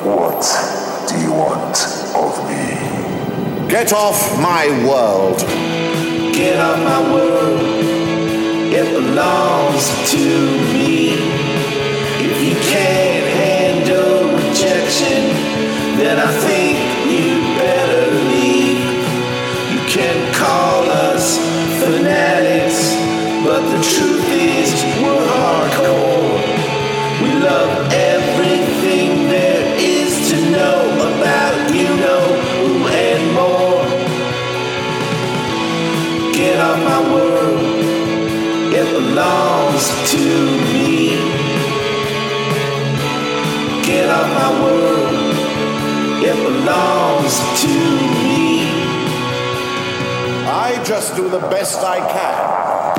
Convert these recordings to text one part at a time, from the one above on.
What do you want of me? Get off my world. Get off my world. It belongs to me. If you can't handle rejection, then I think you better leave. You can call us fanatics, but the truth is we're hardcore. We love everything there is to know about you know who and more. Get off my world, it belongs to me. Get off my world, it belongs to me. I just do the best I can.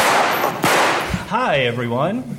Hi, everyone.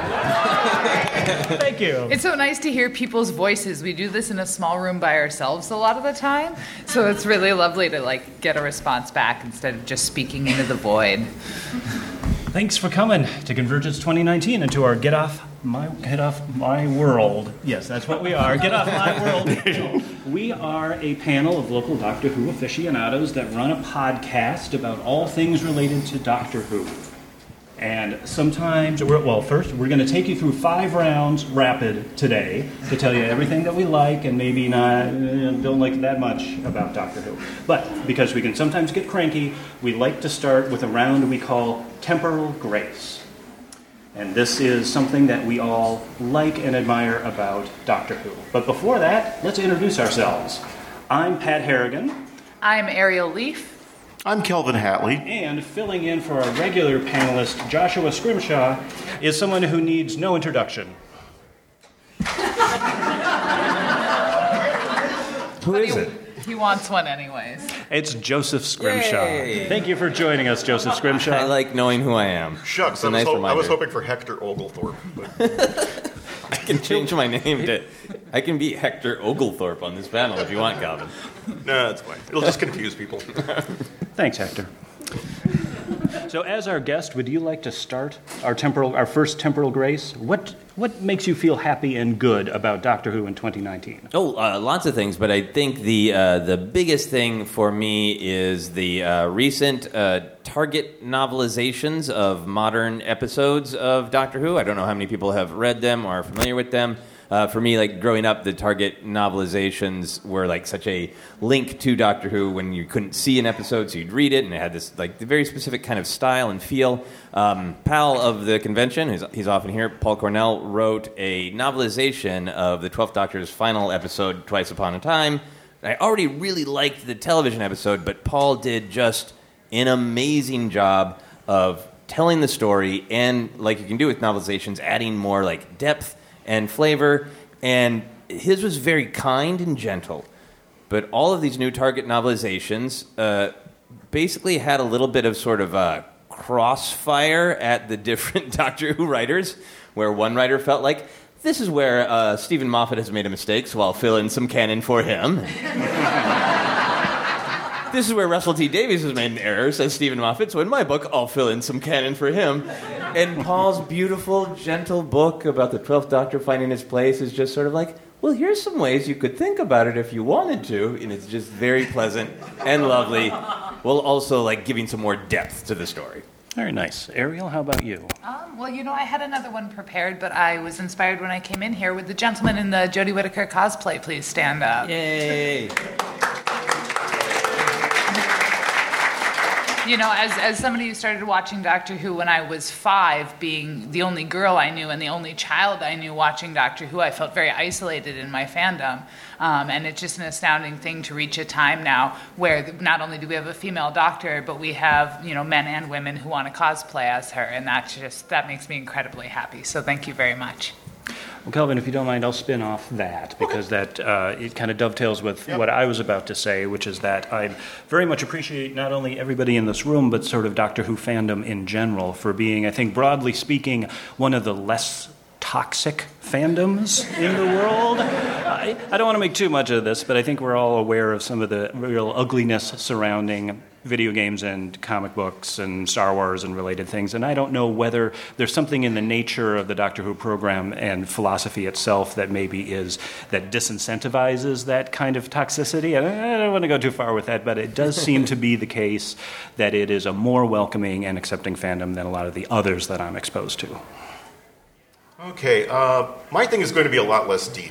Thank you. It's so nice to hear people's voices. We do this in a small room by ourselves a lot of the time, so it's really lovely to get a response back instead of just speaking into the void. Thanks for coming to Convergence 2019 and to our Get Off My World. Yes, that's what we are. Get Off My World. We are a panel of local Doctor Who aficionados that run a podcast about all things related to Doctor Who. And sometimes, first, we're going to take you through 5 rounds rapid today to tell you everything that we like and maybe don't like that much about Doctor Who. But because we can sometimes get cranky, we like to start with a round we call Temporal Grace. And this is something that we all like and admire about Doctor Who. But before that, let's introduce ourselves. I'm Pat Harrigan. I'm Ariel Leaf. I'm Kelvin Hatley. And filling in for our regular panelist, Joshua Scrimshaw, is someone who needs no introduction. Who is it? He wants one anyways. It's Joseph Scrimshaw. Yay. Thank you for joining us, Joseph Scrimshaw. I like knowing who I am. Shucks, I was hoping for Hector Oglethorpe. But I can change my name to... I can be Hector Oglethorpe on this panel if you want, Calvin. no, that's fine. It'll just confuse people. Thanks, Hector. So as our guest, would you like to start our first temporal grace? What makes you feel happy and good about Doctor Who in 2019? Lots of things, but I think the biggest thing for me is the recent Target novelizations of modern episodes of Doctor Who. I don't know how many people have read them or are familiar with them. For me, growing up, the Target novelizations were such a link to Doctor Who when you couldn't see an episode, so you'd read it, and it had this the very specific kind of style and feel. Pal of the convention, he's often here, Paul Cornell, wrote a novelization of the 12th Doctor's final episode, Twice Upon a Time. I already really liked the television episode, but Paul did just an amazing job of telling the story, and like you can do with novelizations, adding more depth and flavor, and his was very kind and gentle. But all of these new Target novelizations basically had a little bit of sort of a crossfire at the different Doctor Who writers, where one writer felt like, this is where Stephen Moffat has made a mistake, so I'll fill in some canon for him. This is where Russell T. Davies has made an error, says Stephen Moffat, so in my book, I'll fill in some canon for him. And Paul's beautiful, gentle book about the 12th Doctor finding his place is just sort of well, here's some ways you could think about it if you wanted to, and it's just very pleasant and lovely, while also, giving some more depth to the story. Very nice. Ariel, how about you? I had another one prepared, but I was inspired when I came in here. Would the gentleman in the Jodie Whittaker cosplay please stand up? Yay! As somebody who started watching Doctor Who when I was 5, being the only girl I knew and the only child I knew watching Doctor Who, I felt very isolated in my fandom. And it's just an astounding thing to reach a time now where not only do we have a female doctor, but we have, men and women who want to cosplay as her. And that makes me incredibly happy. So thank you very much. Well, Kelvin, if you don't mind, I'll spin off that, because that it kind of dovetails with what I was about to say, which is that I very much appreciate not only everybody in this room, but sort of Doctor Who fandom in general for being, I think, broadly speaking, one of the less toxic fandoms in the world. I don't want to make too much of this, but I think we're all aware of some of the real ugliness surrounding video games and comic books and Star Wars and related things, and I don't know whether there's something in the nature of the Doctor Who program and philosophy itself that that disincentivizes that kind of toxicity. I don't want to go too far with that, but it does seem to be the case that it is a more welcoming and accepting fandom than a lot of the others that I'm exposed to. Okay, my thing is going to be a lot less deep.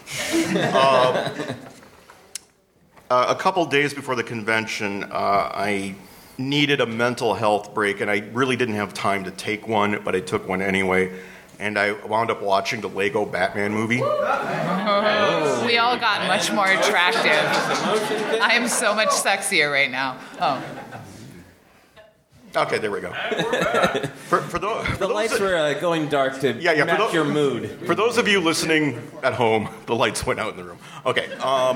A couple days before the convention, I needed a mental health break, and I really didn't have time to take one, but I took one anyway. And I wound up watching the Lego Batman movie. We all got much more attractive. I am so much sexier right now. Oh. Okay, there we go. The lights were going dark to match your mood. For those of you listening at home, the lights went out in the room. Okay.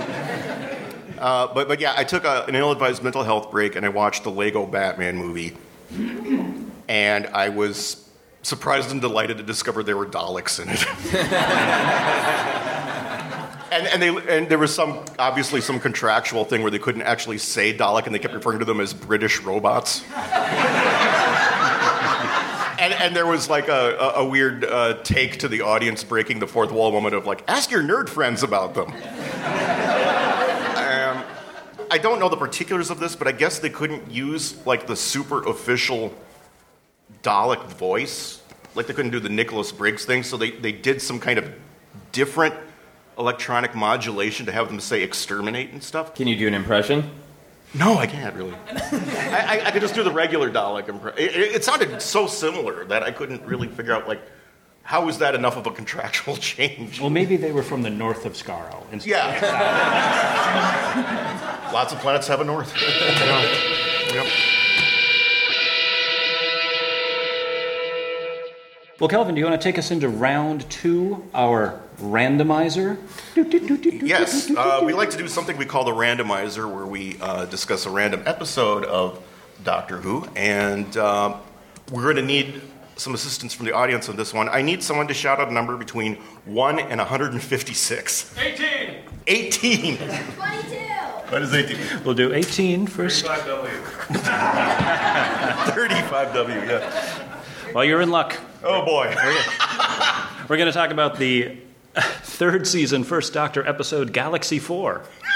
But yeah, I took an ill-advised mental health break, and I watched the Lego Batman movie. And I was surprised and delighted to discover there were Daleks in it. and there was obviously some contractual thing where they couldn't actually say Dalek, and they kept referring to them as British robots. And there was like a weird take to the audience breaking the fourth wall moment of like, ask your nerd friends about them. I don't know the particulars of this, but I guess they couldn't use like the super official Dalek voice. Like they couldn't do the Nicholas Briggs thing, so they did some kind of different electronic modulation to have them say exterminate and stuff. Can you do an impression? No, I can't really. I could just do the regular Dalek impression. It sounded so similar that I couldn't really figure out like, how is that enough of a contractual change? Well, maybe they were from the north of Skaro. Yeah. Lots of planets have a north. Yep. Well, Kelvin, do you want to take us into round 2, our randomizer? Yes. We like to do something we call the randomizer, where we discuss a random episode of Doctor Who, and we're going to need some assistance from the audience on this one. I need someone to shout out a number between 1 and 156. 18! 18! 22! What is 18? We'll do 18 first. 35W, yeah. Well, you're in luck. Oh, boy. We're going to talk about the third season, First Doctor episode, Galaxy 4.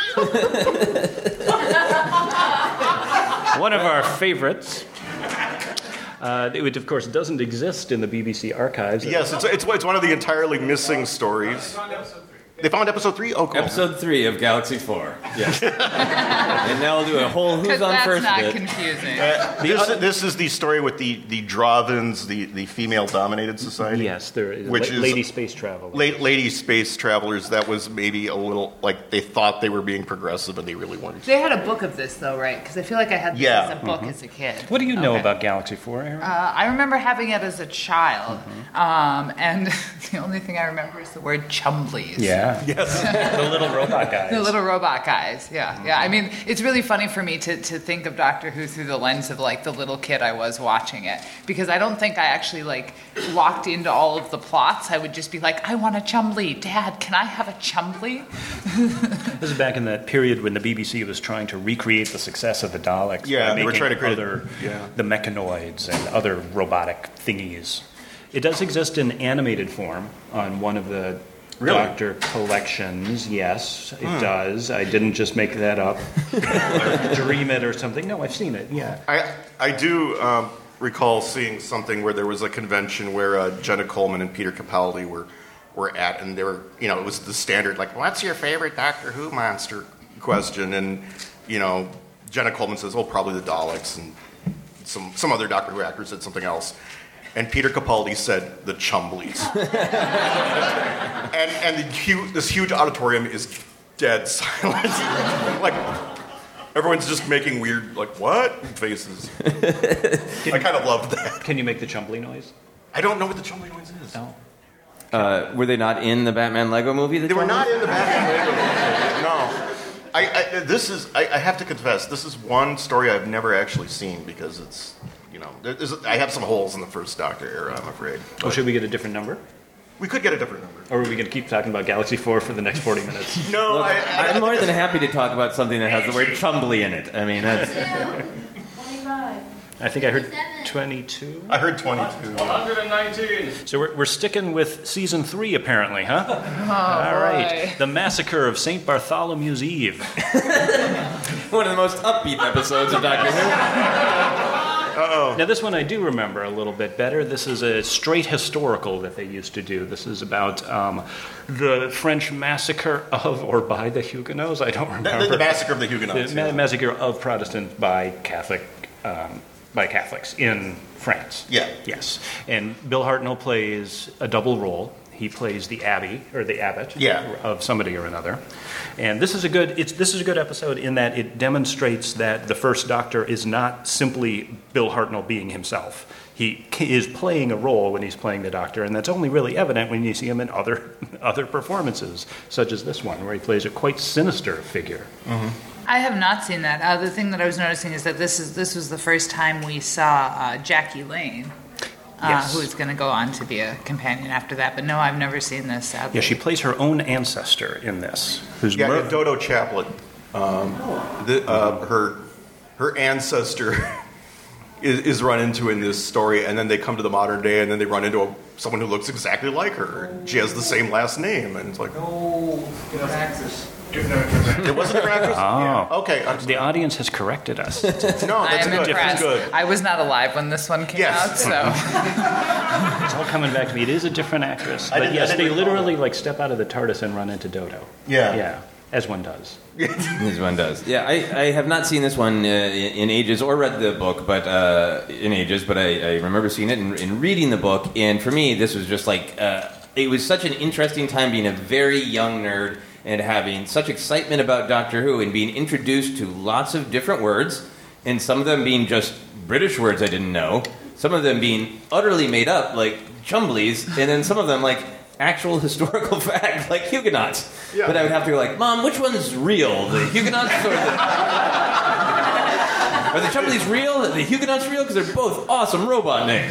One of our favorites. It, of course, doesn't exist in the BBC archives. Yes, it's one of the entirely missing stories. They found episode 3? Oh, cool. Episode 3 of Galaxy 4. Yes. And now we'll do a whole Who's on First that's not bit. confusing. This is the story with the Dravins, the female-dominated society. Yes, there is. Which is Lady Space Travelers. Lady Space Travelers, that was maybe a little, like, they thought they were being progressive, and they really weren't. They had a book of this, though, right? Because I feel like I had this as a book as a kid. What do you know about Galaxy 4, Aaron? I remember having it as a child, and the only thing I remember is the word chumblies. Yeah. Yes. The little robot guys. The little robot guys, yeah. I mean, it's really funny for me to think of Doctor Who through the lens of, like, the little kid I was watching it. Because I don't think I actually, like, walked into all of the plots. I would just be like, I want a Chumbly. Dad, can I have a Chumbly? This is back in that period when the BBC was trying to recreate the success of the Daleks. Yeah, by they were making trying to create the mechanoids and other robotic thingies. It does exist in animated form on one of the Doctor collections. Yes, it does. I didn't just make that up. Dream it or something. No, I've seen it. Yeah. I do recall seeing something where there was a convention where Jenna Coleman and Peter Capaldi were at, and they were, it was the standard, like, what's your favorite Doctor Who monster question? And, Jenna Coleman says, oh, probably the Daleks, and some other Doctor Who actor said something else. And Peter Capaldi said the Chumblies. and this huge auditorium is dead silent. Like, everyone's just making weird, like, what? Faces. I kind of loved that. Can you make the Chumbly noise? I don't know what the Chumbly noise is. No. Were they not in the Batman Lego movie? They were not in the Batman Lego movie. No. I have to confess, this is one story I've never actually seen because it's, I have some holes in the first Doctor era, I'm afraid. Oh, should we get a different number? We could get a different number. Or are we going to keep talking about Galaxy 4 for the next 40 minutes? No, Look, I'm more than happy to talk about something that has the word Chumbly in it. I mean, that's... 25. I think I heard 22. I heard 22. 119. So we're sticking with season 3, apparently, huh? Oh, All right. boy. The Massacre of St. Bartholomew's Eve. one of the most upbeat episodes of Doctor Who. Now, this one I do remember a little bit better. This is a straight historical that they used to do. This is about the French massacre of or by the Huguenots. I don't remember. The Massacre of the Huguenots. The massacre of Protestants by Catholics in France. Yeah. Yes. And Bill Hartnell plays a double role. He plays the abbey or the abbot of somebody or another. And this is a good episode in that it demonstrates that the First Doctor is not simply Bill Hartnell being himself. He is playing a role when he's playing the Doctor, and that's only really evident when you see him in other performances, such as this one, where he plays a quite sinister figure. Mm-hmm. I have not seen that. The thing that I was noticing is that this was the first time we saw Jackie Lane, who is going to go on to be a companion after that. But no, I've never seen this. Sadly. Yeah, she plays her own ancestor in this. Who's Dodo Chaplet. Her ancestor is run into in this story, and then they come to the modern day, and then they run into someone who looks exactly like her. She has the same last name, and it's like, it wasn't an actress? Oh. Yeah. Okay. The audience has corrected us. No, that's I'm good. impressed. Good. I was not alive when this one came out, so It's all coming back to me. It is a different actress. But yes, they literally step out of the TARDIS and run into Dodo. Yeah. Yeah, as one does. As one does. Yeah, I have not seen this one in ages or read the book, but in ages. But I remember seeing it and reading the book. And for me, this was just it was such an interesting time being a very young nerd and having such excitement about Doctor Who and being introduced to lots of different words, and some of them being just British words I didn't know, some of them being utterly made up, like Chumblies, and then some of them actual historical fact, like Huguenots. Yeah. But I would have to go Mom, which one's real? The Huguenots or the... Are the Chumblies real? Are the Huguenots real? Because they're both awesome robot names.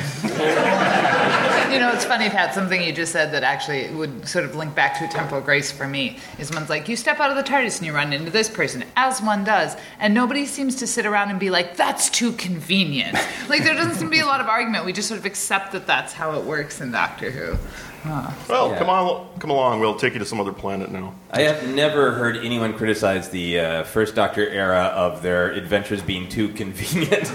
It's funny, Pat, something you just said that actually would sort of link back to Temple of Grace for me is one's you step out of the TARDIS and you run into this person, as one does, and nobody seems to sit around and be like, that's too convenient. There doesn't seem to be a lot of argument. We just sort of accept that that's how it works in Doctor Who. Well, yeah. Come along. We'll take you to some other planet now. I have never heard anyone criticize the First Doctor era of their adventures being too convenient.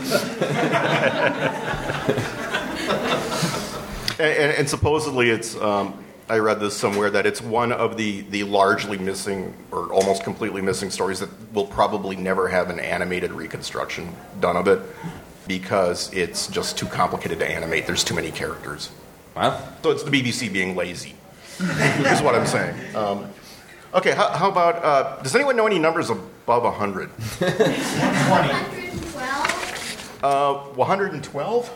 and supposedly it's, I read this somewhere, that it's one of the largely missing or almost completely missing stories that will probably never have an animated reconstruction done of it because it's just too complicated to animate. There's too many characters. Wow. So it's the BBC being lazy, is what I'm saying. Okay, how about, does anyone know any numbers above 100? 112? 112?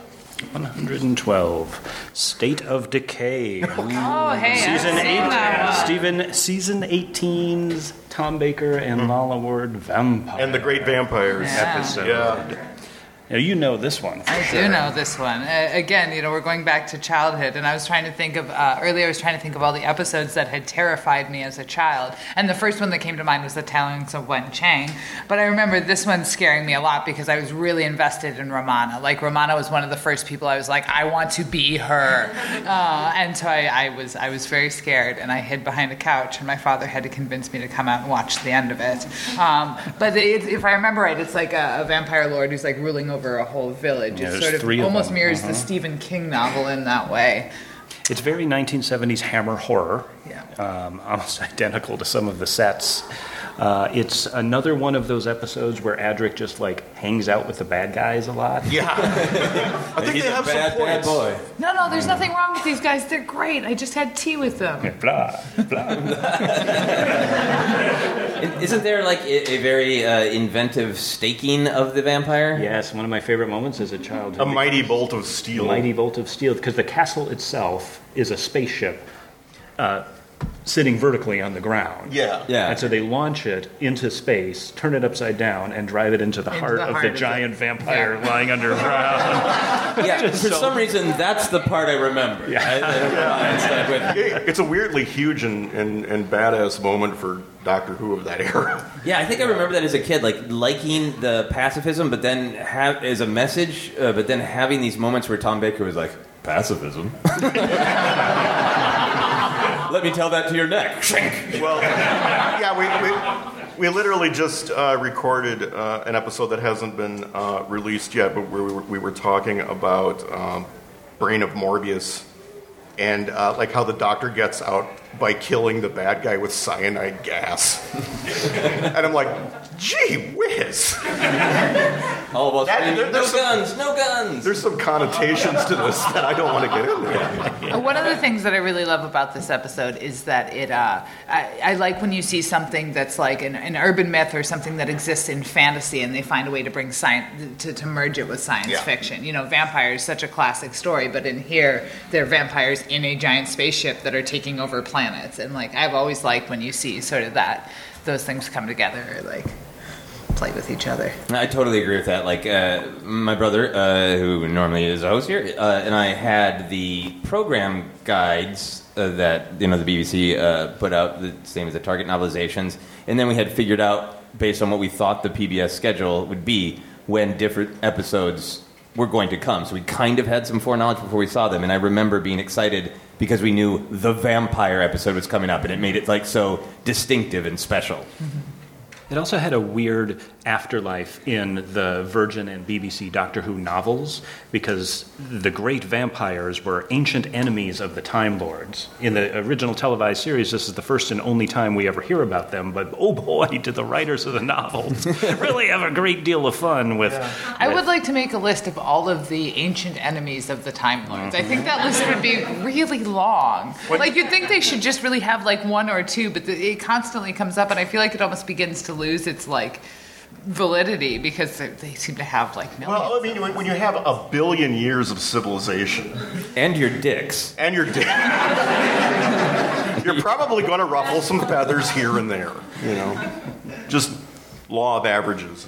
112. State of Decay. Oh, hey, Season 8. I've seen Season 18's Tom Baker and Lalla Ward Vampire. And the Great Vampires. Episode. Yeah. Now, you know this one. I do know this one. Again, we're going back to childhood, and I was trying to think of, earlier I was trying to think of all the episodes that had terrified me as a child, and the first one that came to mind was The Tellings of Wen Chang, but I remember this one scaring me a lot because I was really invested in Romana. Romana was one of the first people I was I want to be her. And so I was very scared, and I hid behind a couch, and my father had to convince me to come out and watch the end of it. But if I remember right, it's like a vampire lord who's ruling over a whole village. Yeah, it sort of almost mirrors the Stephen King novel in that way. It's very 1970s Hammer horror. Yeah. Almost identical to some of the sets. It's another one of those episodes where Adric just hangs out with the bad guys a lot. Yeah. I think they have some points. Bad boy. No, there's nothing wrong with these guys. They're great. I just had tea with them. Blah, blah. Isn't there a very inventive staking of the vampire? Yes, one of my favorite moments as a child. A mighty bolt of steel. Mighty bolt of steel, because the castle itself is a spaceship sitting vertically on the ground. Yeah. Yeah. And so they launch it into space, turn it upside down, and drive it into the heart of the giant vampire lying underground. Yeah, for some reason, that's the part I remember. Yeah. I stuck with. It's a weirdly huge and badass moment for Doctor Who of that era. Yeah, I think I remember that as a kid, like liking the pacifism, but then as a message, but then having these moments where Tom Baker was like, pacifism? Let me tell that to your neck. Well, yeah, we literally just recorded an episode that hasn't been released yet, but we were talking about Brain of Morbius and like how the Doctor gets out by killing the bad guy with cyanide gas. And I'm like, gee whiz. All of us That- there's no guns. There's some connotations to this that I don't want to get into. One of the things that I really love about this episode is that it. I like when you see something that's like an urban myth or something that exists in fantasy, and they find a way to bring science to merge it with science fiction. You know, vampires, such a classic story, but in here they're vampires in a giant spaceship that are taking over planets, and like I've always liked when you see sort of those things come together, like play with each other. I totally agree with that. Like, my brother, who normally is a host here, and I had the program guides that, the BBC put out, the same as the Target novelizations, and then we had figured out, based on what we thought the PBS schedule would be, when different episodes were going to come. So we kind of had some foreknowledge before we saw them, and I remember being excited because we knew the vampire episode was coming up, and it made it, like, so distinctive and special. Mm-hmm. It also had a weird afterlife in the Virgin and BBC Doctor Who novels because the great vampires were ancient enemies of the Time Lords. In the original televised series, this is the first and only time we ever hear about them, but oh boy, did the writers of the novels really have a great deal of fun with... I would like to make a list of all of the ancient enemies of the Time Lords. I think that list would be really long. Like, you'd think they should just really have, like, one or two, but it constantly comes up, and I feel like it almost begins to lose its, like, validity because they seem to have, like, millions. Well, I mean, when you have 1 billion years of civilization... And your dicks. And your dick... You're probably going to ruffle some feathers here and there, Just law of averages.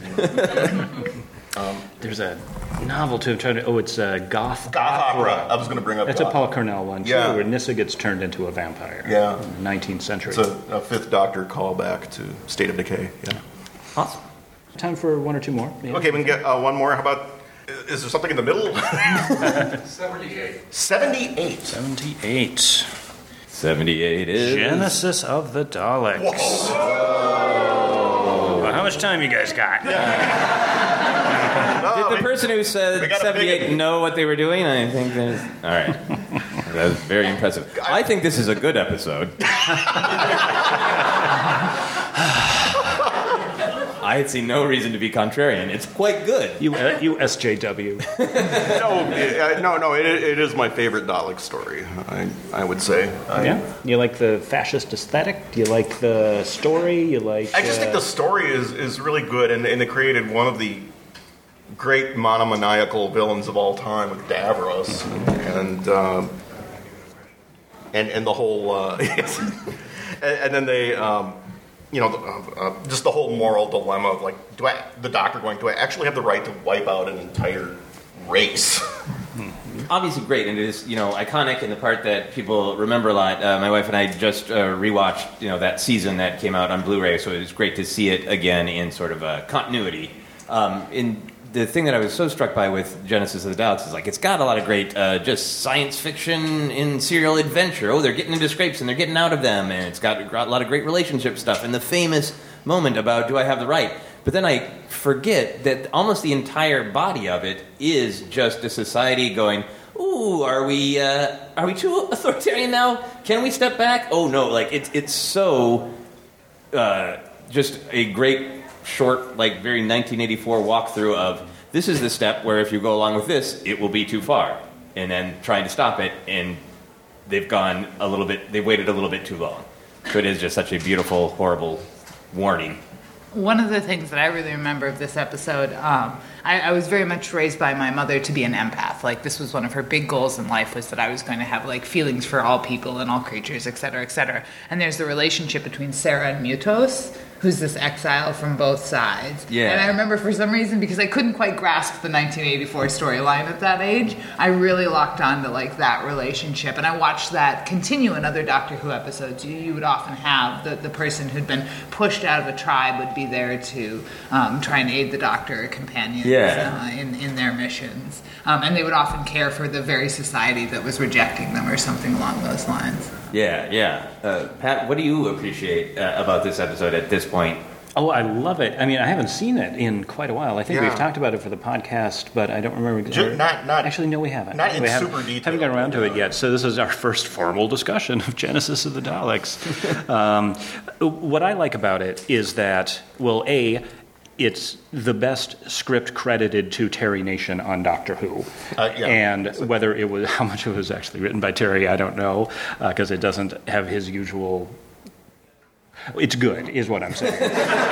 There's a novel, too. It's Goth Opera. I was going to bring up That's Goth. a Paul Cornell one, too, Yeah. where Nyssa gets turned into a vampire. Yeah. In the 19th century. It's a Fifth Doctor callback to State of Decay. Yeah. Awesome. Time for one or two more. Yeah. Okay, we can get one more. How about... Is there something in the middle? 78. 78. 78. 78 is... Genesis of the Daleks. Well, how much time you guys got? Did the person who we said got a 78 big- know what they were doing? I think there's... All right. That was very impressive. I think this is a good episode. I see no reason to be contrarian. It's quite good. You SJW. No, it is my favorite Dalek story, I would say. Yeah? You like the fascist aesthetic? Do you like the story? You like... I just think the story is really good, and they created one of the great monomaniacal villains of all time with Davros, and the whole... and then they... just the whole moral dilemma of, like, do I actually have the right to wipe out an entire race? Obviously great, and it is, iconic in the part that people remember a lot. My wife and I just rewatched, that season that came out on Blu-ray, so it was great to see it again in sort of a continuity. The thing that I was so struck by with Genesis of the Daleks is, like, it's got a lot of great just science fiction in serial adventure. Oh, they're getting into scrapes and they're getting out of them, and it's got a lot of great relationship stuff, and the famous moment about, do I have the right? But then I forget that almost the entire body of it is just a society going, ooh, are we too authoritarian now? Can we step back? Oh, no, like, it's so just a great... short, like, very 1984 walkthrough of, this is the step where if you go along with this, it will be too far. And then trying to stop it, and they've waited a little bit too long. So it is just such a beautiful, horrible warning. One of the things that I really remember of this episode, I was very much raised by my mother to be an empath. Like, this was one of her big goals in life, was that I was going to have, like, feelings for all people and all creatures, et cetera, et cetera. And there's the relationship between Sarah and Mutos, who's this exile from both sides. Yeah. And I remember for some reason, because I couldn't quite grasp the 1984 storyline at that age, I really locked on to, like, that relationship. And I watched that continue in other Doctor Who episodes. You would often have the person who'd been pushed out of a tribe would be there to try and aid the Doctor or companions in their missions. And they would often care for the very society that was rejecting them or something along those lines. Yeah. Pat, what do you appreciate about this episode at this point? Oh, I love it. I mean, I haven't seen it in quite a while. I think we've talked about it for the podcast, but I don't remember. Actually, no, we haven't. Not in super detail. Haven't gotten around to it yet. So this is our first formal discussion of Genesis of the Daleks. What I like about it is that, well, it's the best script credited to Terry Nation on Doctor Who. And whether it was, how much it was actually written by Terry, I don't know, because it doesn't have his usual... It's good, is what I'm saying.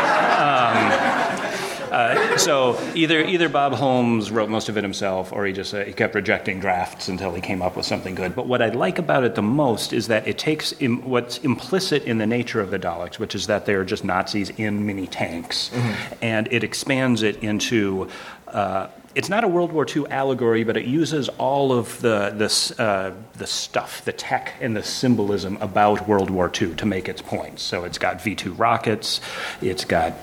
So either Bob Holmes wrote most of it himself, or he just he kept rejecting drafts until he came up with something good. But what I like about it the most is that it takes what's implicit in the nature of the Daleks, which is that they're just Nazis in mini tanks, and it expands it into... it's not a World War II allegory, but it uses all of the stuff, the tech, and the symbolism about World War II to make its points. So it's got V-2 rockets, it's got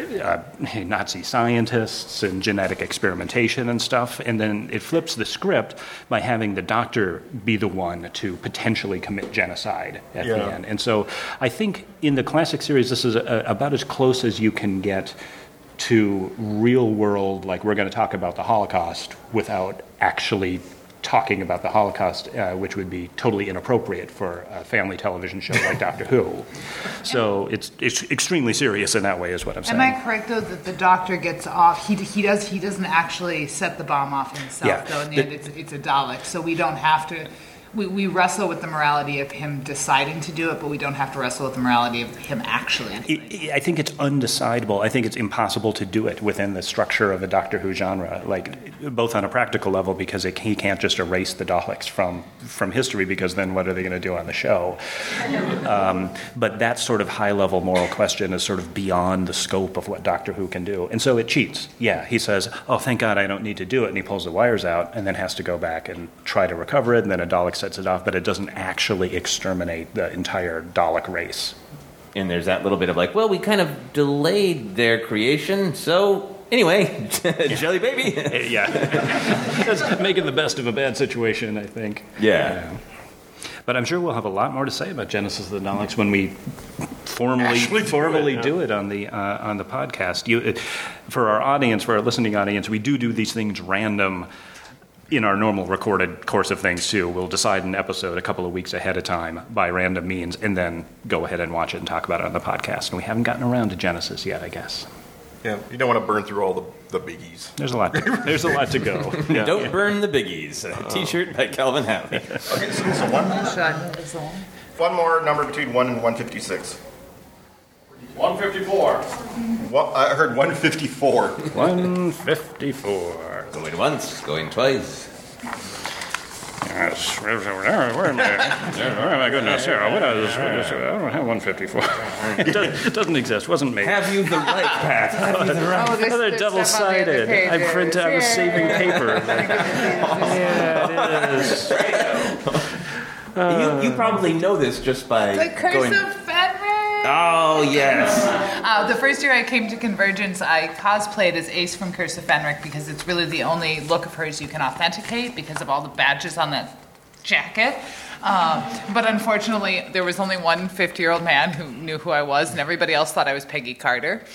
Nazi scientists and genetic experimentation and stuff, and then it flips the script by having the Doctor be the one to potentially commit genocide at the end. And so I think in the classic series, this is about as close as you can get to real world, like we're going to talk about the Holocaust without actually talking about the Holocaust, which would be totally inappropriate for a family television show like Doctor Who. So it's extremely serious in that way, is what I'm saying. Am I correct, though, that the Doctor gets off? He doesn't actually set the bomb off himself, though. In the end, it's a Dalek, so we don't have to. We wrestle with the morality of him deciding to do it, but we don't have to wrestle with the morality of him actually doing it. I think it's undecidable. I think it's impossible to do it within the structure of a Doctor Who genre, like both on a practical level, because he can't just erase the Daleks from history, because then what are they going to do on the show? But that sort of high-level moral question is sort of beyond the scope of what Doctor Who can do. And so it cheats. Yeah, he says, oh, thank God I don't need to do it, and he pulls the wires out and then has to go back and try to recover it, and then a Dalek sets it off, but it doesn't actually exterminate the entire Dalek race. And there's that little bit of like, well, we kind of delayed their creation, so anyway, jelly baby. That's making the best of a bad situation, I think. Yeah. But I'm sure we'll have a lot more to say about Genesis of the Daleks when we formally do it on the podcast. For our audience, for our listening audience, we do these things random in our normal recorded course of things, too. We'll decide an episode a couple of weeks ahead of time by random means, and then go ahead and watch it and talk about it on the podcast. And we haven't gotten around to Genesis yet, I guess. Yeah, you don't want to burn through all the biggies. There's a lot to go. Yeah. Don't burn the biggies. T-shirt by Calvin Howley. Okay, so one more number between 1 and 156. 154. I heard 154. 154. Going once, going twice. Yes. Where am I? Oh, my goodness. Yeah, what is this? I don't have 154. It doesn't exist. Wasn't made. Have you the right, Pat? Have you the right? They're double-sided. I was saving paper. Yeah, it is. You probably know this just by The Curse of Fenrir. Oh, yes. The first year I came to Convergence, I cosplayed as Ace from Curse of Fenric because it's really the only look of hers you can authenticate because of all the badges on that jacket. But unfortunately, there was only one 50-year-old man who knew who I was, and everybody else thought I was Peggy Carter.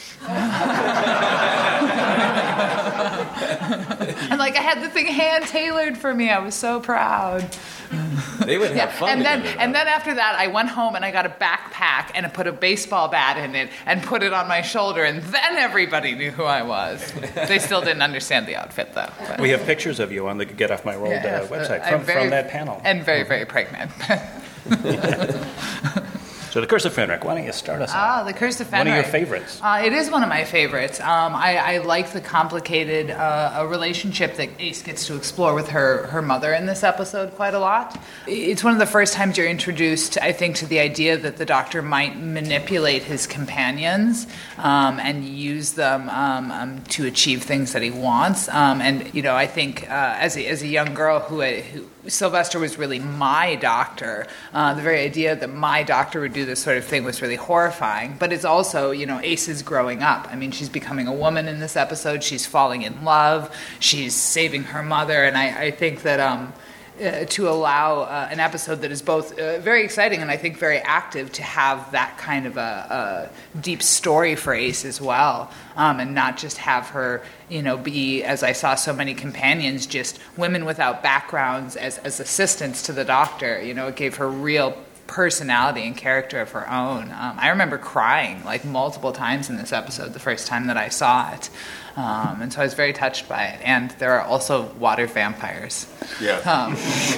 And I had the thing hand-tailored for me. I was so proud. They would have fun. And then after that, I went home and I got a backpack and I put a baseball bat in it and put it on my shoulder, and then everybody knew who I was. They still didn't understand the outfit, though. But. We have pictures of you on the Get Off My World website from that panel. And very, very pregnant. So The Curse of Fenric, why don't you start us off? The Curse of Fenric. One of your favorites. It is one of my favorites. I like the complicated relationship that Ace gets to explore with her mother in this episode quite a lot. It's one of the first times you're introduced, I think, to the idea that the Doctor might manipulate his companions and use them to achieve things that he wants. I think as a young girl who Sylvester was really my doctor, the very idea that my doctor would do this sort of thing was really horrifying. But it's also, Ace is growing up. I mean, she's becoming a woman in this episode. She's falling in love. She's saving her mother. And I think that to allow an episode that is both very exciting and I think very active to have that kind of a deep story for Ace as well, and not just have her, be, as I saw so many companions, just women without backgrounds as assistants to the Doctor. It gave her real personality and character of her own. I remember crying like multiple times in this episode the first time that I saw it. And so I was very touched by it. And there are also water vampires. Yeah.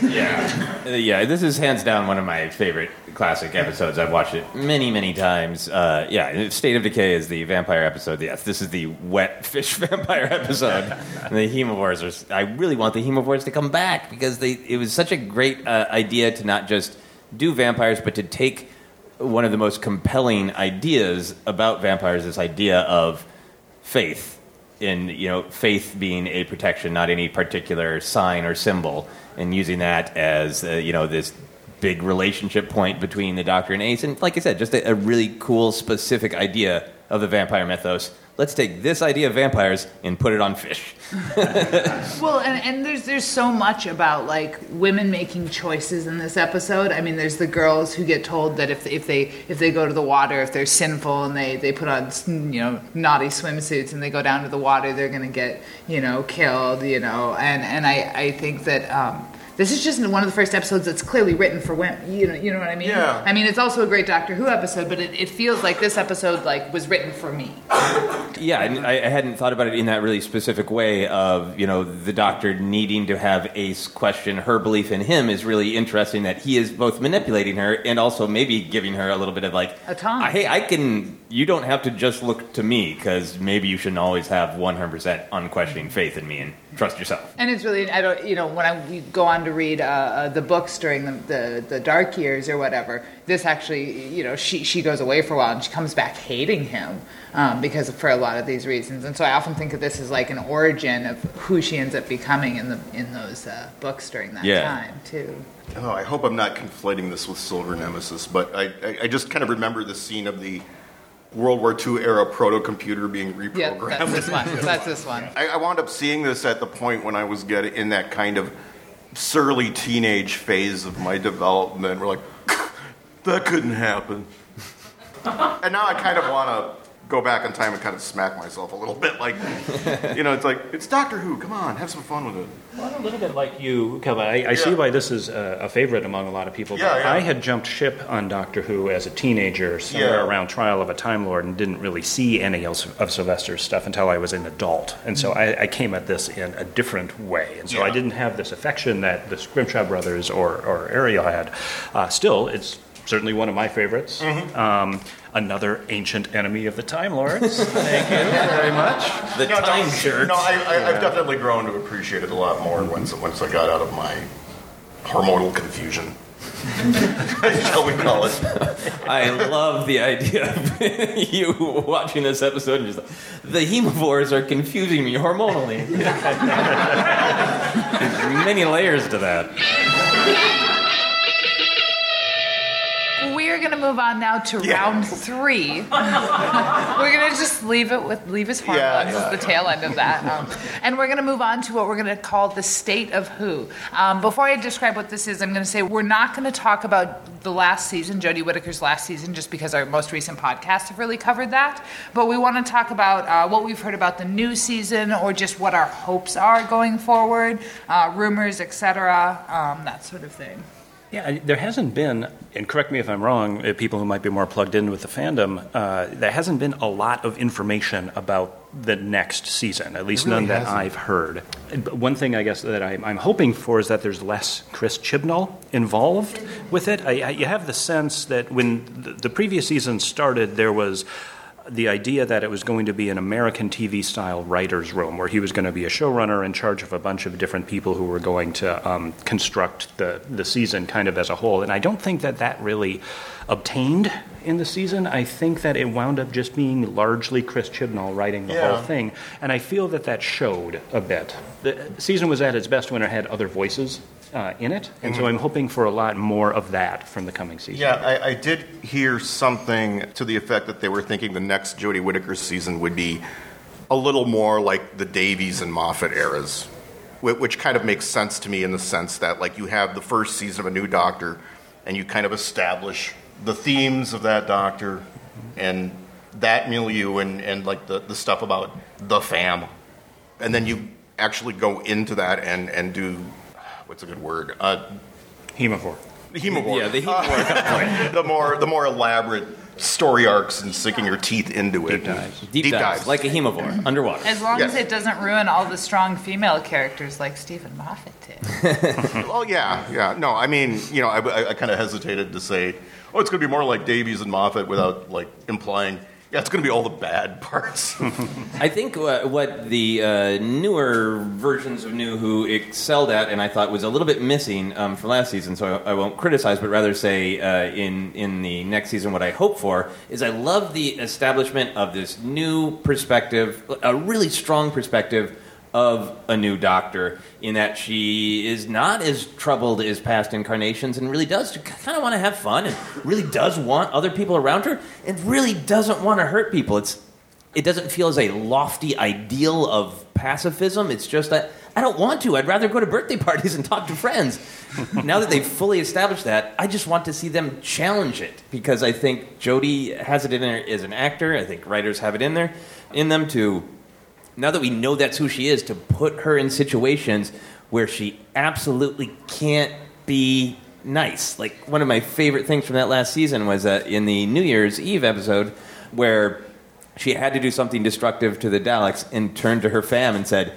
Yeah, this is hands down one of my favorite classic episodes. I've watched it many, many times. State of Decay is the vampire episode. Yes, this is the wet fish vampire episode. And the Hemivores I really want the Hemivores to come back because it was such a great idea to not just do vampires, but to take one of the most compelling ideas about vampires, this idea of faith. Faith being a protection, not any particular sign or symbol, and using that as, this big relationship point between the Doctor and Ace. And like I said, just a really cool, specific idea of the vampire mythos. Let's take this idea of vampires and put it on fish. Well, and there's so much about like women making choices in this episode. I mean, there's the girls who get told that if they go to the water, if they're sinful and they put on naughty swimsuits and they go down to the water, they're going to get killed. And I think that. This is just one of the first episodes that's clearly written for women. You know what I mean? Yeah. I mean, it's also a great Doctor Who episode, but it feels like this episode was written for me. Yeah, and I hadn't thought about it in that really specific way of, the Doctor needing to have Ace question her belief in him is really interesting that he is both manipulating her and also maybe giving her a little bit of a taunt. Hey, you don't have to just look to me because maybe you shouldn't always have 100% unquestioning faith in me and trust yourself. And it's really, when we go on to read the books during the dark years or whatever, this actually, she goes away for a while and she comes back hating him because for a lot of these reasons. And so I often think of this as like an origin of who she ends up becoming in those books during that time too. Oh, I hope I'm not conflating this with Silver Nemesis, but I just kind of remember the scene of the World War II era proto-computer being reprogrammed. Yeah, that's this one. I wound up seeing this at the point when I was getting in that kind of surly teenage phase of my development. We're like, that couldn't happen. And now I kind of want to go back in time and kind of smack myself a little bit. Like, it's like, it's Doctor Who. Come on, have some fun with it. Well, a little bit like you, Kelvin. I see why this is a favorite among a lot of people. Yeah, yeah. I had jumped ship on Doctor Who as a teenager, somewhere around Trial of a Time Lord, and didn't really see any of Sylvester's stuff until I was an adult. And so I came at this in a different way. And so I didn't have this affection that the Scrimshaw brothers or Ariel had. Still, it's certainly one of my favorites. Mm-hmm. Another ancient enemy of the Time Lords. Thank you very much. The Time Church. I've definitely grown to appreciate it a lot more once I got out of my hormonal confusion. Shall we call it? I love the idea of you watching this episode and just like, the Hemivores are confusing me hormonally. There's many layers to that. We're going to move on now to round 3. We're going to just leave his hormones as the tail end of that. And we're going to move on to what we're going to call the State of Who. Before I describe what this is, I'm going to say we're not going to talk about the last season, Jodie Whittaker's last season, just because our most recent podcasts have really covered that. But we want to talk about what we've heard about the new season or just what our hopes are going forward, rumors, etc., that sort of thing. Yeah, there hasn't been, and correct me if I'm wrong, people who might be more plugged in with the fandom, there hasn't been a lot of information about the next season, at least none that I've heard. One thing I guess that I'm hoping for is that there's less Chris Chibnall involved with it. You have the sense that when the previous season started, there was the idea that it was going to be an American TV-style writer's room where he was going to be a showrunner in charge of a bunch of different people who were going to construct the season kind of as a whole. And I don't think that really obtained in the season. I think that it wound up just being largely Chris Chibnall writing the whole thing. And I feel that showed a bit. The season was at its best when it had other voices in it, and so I'm hoping for a lot more of that from the coming season. Yeah, I did hear something to the effect that they were thinking the next Jodie Whittaker season would be a little more like the Davies and Moffat eras, which kind of makes sense to me in the sense that, like, you have the first season of a new Doctor, and you kind of establish the themes of that Doctor and that milieu and like the stuff about the fam, and then you actually go into that and do. What's a good word? Hemivore. The Hemivore. Yeah, the Hemivore. the more elaborate story arcs and sinking your teeth into it. Deep dives. Like a Hemivore, underwater. As long as it doesn't ruin all the strong female characters like Stephen Moffat did. Well, yeah. No, I mean, I kind of hesitated to say, oh, it's going to be more like Davies and Moffat without, like, implying, yeah, it's going to be all the bad parts. I think what the newer versions of New Who excelled at, and I thought was a little bit missing from last season, so I won't criticize, but rather say in the next season what I hope for is I love the establishment of this new perspective, a really strong perspective of a new Doctor, in that she is not as troubled as past incarnations and really does kind of want to have fun and really does want other people around her and really doesn't want to hurt people. It doesn't feel as a lofty ideal of pacifism. It's just that I don't want to. I'd rather go to birthday parties and talk to friends. Now that they've fully established that, I just want to see them challenge it, because I think Jodie has it in there as an actor. I think writers have it in them to, now that we know that's who she is, to put her in situations where she absolutely can't be nice. Like, one of my favorite things from that last season was in the New Year's Eve episode where she had to do something destructive to the Daleks and turned to her fam and said,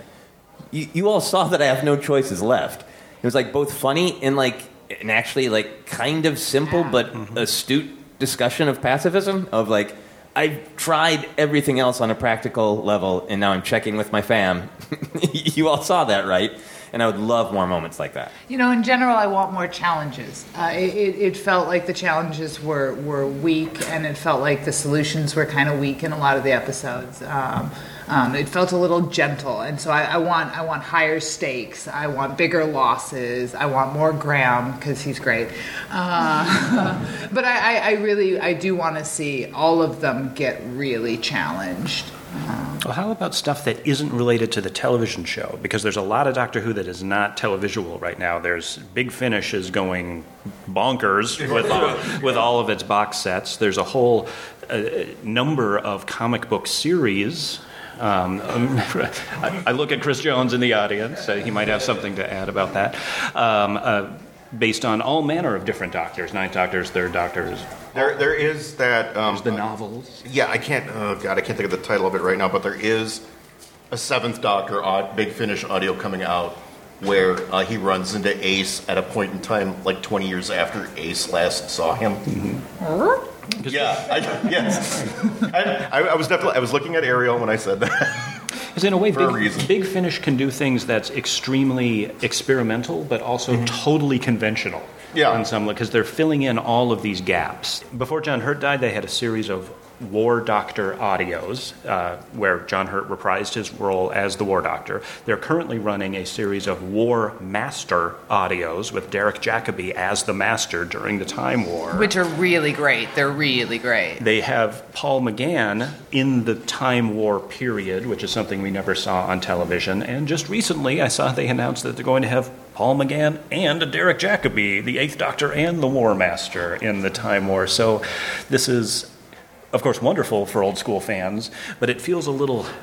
you all saw that I have no choices left. It was like both funny and actually like kind of simple but astute discussion of pacifism, of like, I've tried everything else on a practical level, and now I'm checking with my fam. You all saw that, right? And I would love more moments like that. In general, I want more challenges. It felt like the challenges were weak, and it felt like the solutions were kind of weak in a lot of the episodes. It felt a little gentle, and so I want higher stakes. I want bigger losses. I want more Graham, because he's great. But I do want to see all of them get really challenged. Well, how about stuff that isn't related to the television show? Because there's a lot of Doctor Who that is not televisual right now. There's Big Finish is going bonkers with all of its box sets. There's a whole number of comic book series. I look at Chris Jones in the audience. He might have something to add about that. Based on all manner of different Doctors, Ninth Doctors, Third Doctors. There is that. There's the novels. Yeah, I can't think of the title of it right now, but there is a Seventh Doctor Big Finish audio coming out where he runs into Ace at a point in time, like 20 years after Ace last saw him. Mm-hmm. Yeah, I was looking at Ariel when I said that. Because in a way, Big Finish can do things that's extremely experimental, but also totally conventional. Yeah. In some, because they're filling in all of these gaps. Before John Hurt died, they had a series of War Doctor audios where John Hurt reprised his role as the War Doctor. They're currently running a series of War Master audios with Derek Jacobi as the Master during the Time War. Which are really great. They're really great. They have Paul McGann in the Time War period, which is something we never saw on television. And just recently, I saw they announced that they're going to have Paul McGann and Derek Jacobi, the Eighth Doctor and the War Master, in the Time War. So this is, of course, wonderful for old school fans, but it feels a little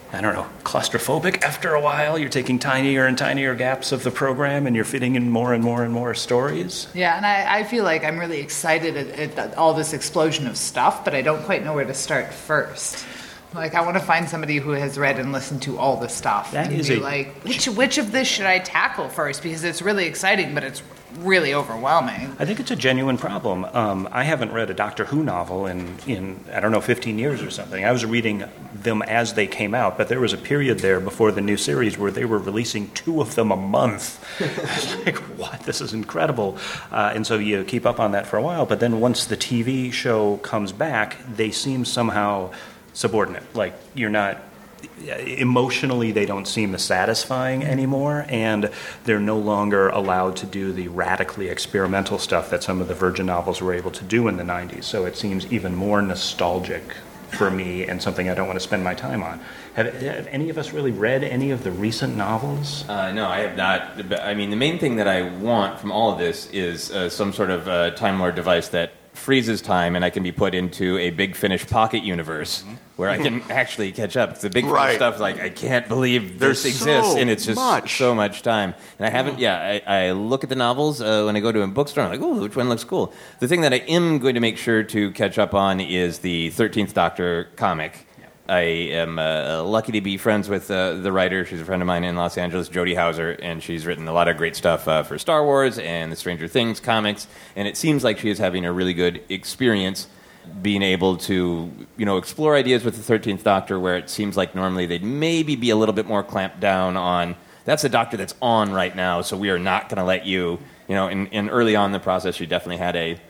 I don't know, claustrophobic after a while? You're taking tinier and tinier gaps of the program and you're fitting in more and more and more stories? Yeah, and I feel like I'm really excited at all this explosion of stuff, but I don't quite know where to start first. Like, I want to find somebody who has read and listened to all the stuff. That and is be a- like, which of this should I tackle first? Because it's really exciting, but it's really overwhelming. I think it's a genuine problem. I haven't read a Doctor Who novel in I don't know, 15 years or something. I was reading them as they came out, but there was a period there before the new series where they were releasing 2 of them a month. I was like, what? This is incredible. And so you keep up on that for a while, but then once the TV show comes back, they seem somehow subordinate. Like, you're not... Emotionally, they don't seem as satisfying anymore, and they're no longer allowed to do the radically experimental stuff that some of the Virgin novels were able to do in the 90s. So it seems even more nostalgic for me and something I don't want to spend my time on. Have any of us really read any of the recent novels? No, I have not. I mean, the main thing that I want from all of this is some sort of Time Lord device that freezes time and I can be put into a Big Finish pocket universe where I can actually catch up. The Big Finish stuff, like, I can't believe this exists, and it's just so much time. And I haven't, I look at the novels when I go to a bookstore, and I'm like, ooh, which one looks cool? The thing that I am going to make sure to catch up on is the 13th Doctor comic. I am lucky to be friends with the writer. She's a friend of mine in Los Angeles, Jodie Hauser, and she's written a lot of great stuff for Star Wars and the Stranger Things comics, and it seems like she is having a really good experience being able to, explore ideas with the 13th Doctor where it seems like normally they'd maybe be a little bit more clamped down on, that's the Doctor that's on right now, so we are not going to let you, and early on in the process, she definitely had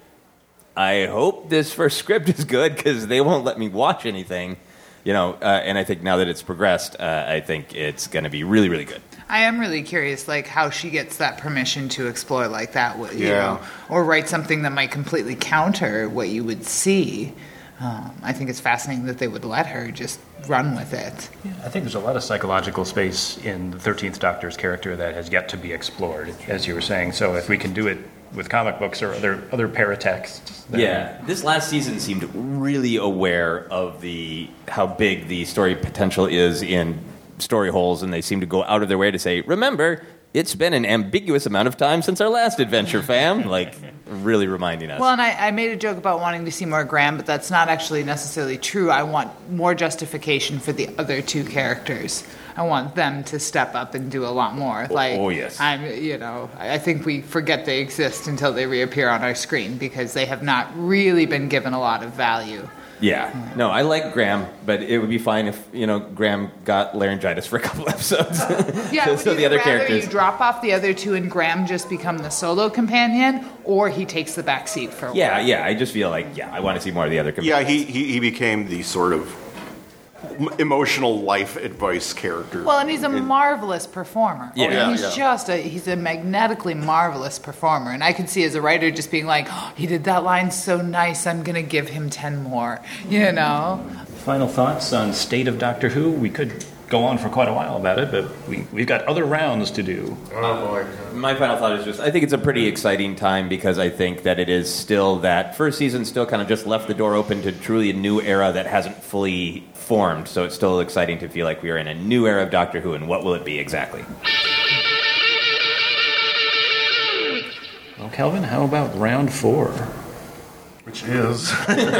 I hope this first script is good because they won't let me watch anything. And I think now that it's progressed, I think it's going to be really, really good. I am really curious, like, how she gets that permission to explore like that, you know, or write something that might completely counter what you would see. I think it's fascinating that they would let her just run with it. Yeah, I think there's a lot of psychological space in the 13th Doctor's character that has yet to be explored, as you were saying. So if we can do it with comic books or other paratexts. Yeah, this last season seemed really aware of how big the story potential is in story holes, and they seem to go out of their way to say, remember, it's been an ambiguous amount of time since our last adventure, fam. Like, really reminding us. Well, and I made a joke about wanting to see more Graham, but that's not actually necessarily true. I want more justification for the other 2 characters. I want them to step up and do a lot more. Yes. I think we forget they exist until they reappear on our screen because they have not really been given a lot of value. Yeah. No, I like Graham, but it would be fine if, Graham got laryngitis for a couple episodes. Yeah, so the other characters. You drop off the other 2 and Graham just become the solo companion, or he takes the back seat for a while. Yeah, I just feel like, I want to see more of the other companions. Yeah, he became the sort of emotional life advice character. Well, and he's a marvelous performer. Yeah. He's a magnetically marvelous performer. And I could see as a writer just being like, oh, he did that line so nice, I'm going to give him 10 more, Final thoughts on State of Doctor Who? We could go on for quite a while about it, but we've got other rounds to do. Oh, boy. My final thought is just, I think it's a pretty exciting time because I think that it is still that first season still kind of just left the door open to truly a new era that hasn't fully formed. So it's still exciting to feel like we are in a new era of Doctor Who, and what will it be exactly? Well, Kelvin, how about round 4? Which is